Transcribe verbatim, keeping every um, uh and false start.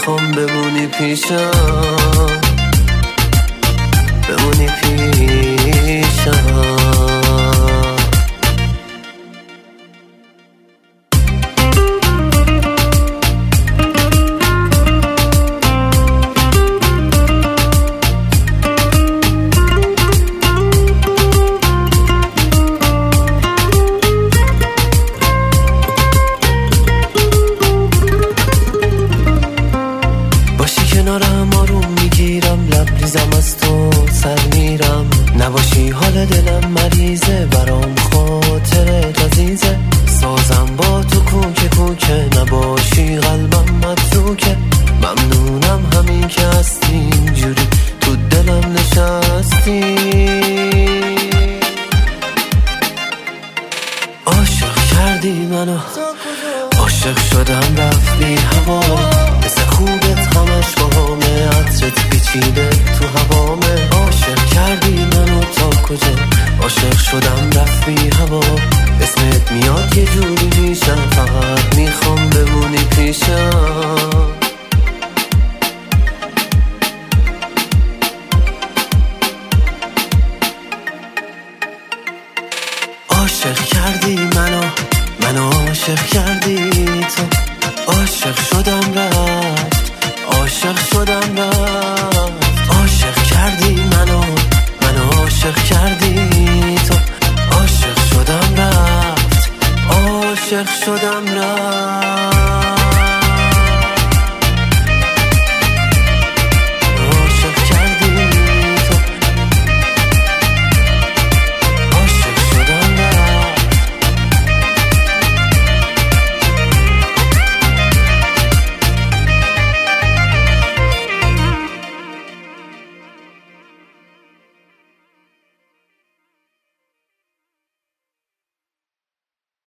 میخوام بمونی پیشم، بمونی پیشم. کنارم آروم میگیرم، لبریزم از تو سر میرم. نباشی حال دلم مریضه، برام خاطرت عزیزه. سازم با تو کوکه کوکه، نباشی قلبم متروکه. ممنونم همین که هستی، اینجوری تو دلم نشستی. عاشق کردی منو، عاشق شدم رفتی هوا. مثل خوبت همش باهامه، عطرت پیچیده تو هوامه. عاشق کردی منو تا کجا، عاشق شدم رفتی هوا. اسمت میاد یه جوری میشم، فقط میخوام بمونی پیشم. عاشق کردی منو، منو عاشق کردی تو. عاشق شدم رفت، عاشق شدم رفت. عاشق کردی منو، منو عاشق کردی تو. عاشق شدم رفت، عاشق شدم رفت.